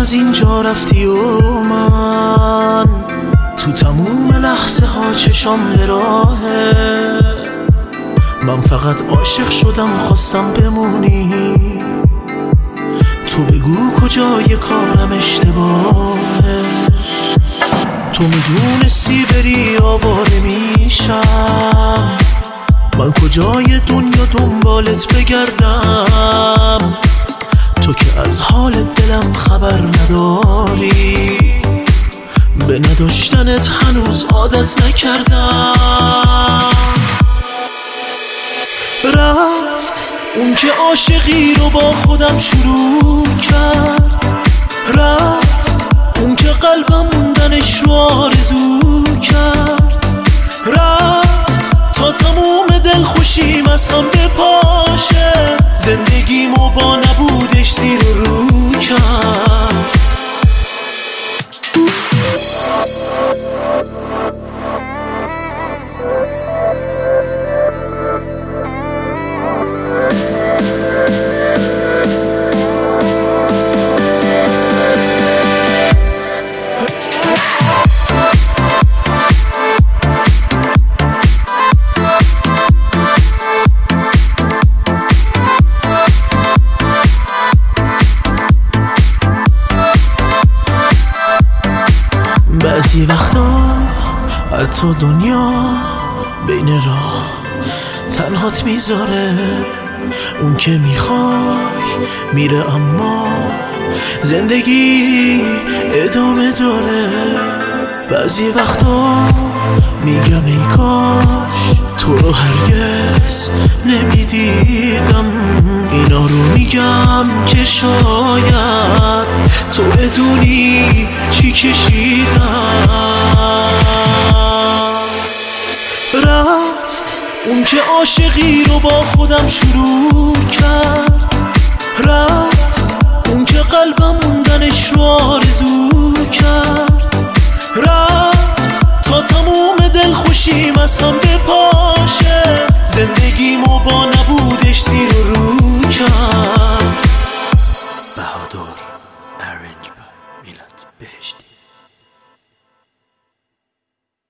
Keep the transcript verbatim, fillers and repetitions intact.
از اینجا رفتی و من تو تموم لحظه ها چشام به راهه. من فقط عاشق شدم خواستم بمونی، تو بگو کجای کارم اشتباهه. تو میدونستی بری آواره میشم، من کجای دنیا دنبالت بگردم. تو که از حال دلم خبر نداری، به نداشتنت هنوز عادت نکردم. رفت اون که عاشقی رو با خودم شروع کرد، رفت اون که قلبم موندنش رو آرزو کرد، رفت تا تموم دل خوشیم از هم بپاشه، زندگیمو با نبودش زیر و رو کرد. بعضی وقتا حتی دنیا بین راه تنهات میذاره، اون که میخوای میره اما زندگی ادامه داره. بعضی وقتا میگم ای کاش تو رو هرگز نمیدیدم، اینا رو میگم که شاید تو بدونی چی کشیدم. رفت اون که عاشقی رو با خودم شروع کرد، رفت اون که قلبم موندنش رو آرزو کرد، رفت تا تموم دل خوشیم از هم بپاشه، زندگیمو با نبودش زیر و رو کرد. بهادر ارنج میلاد بهشتی.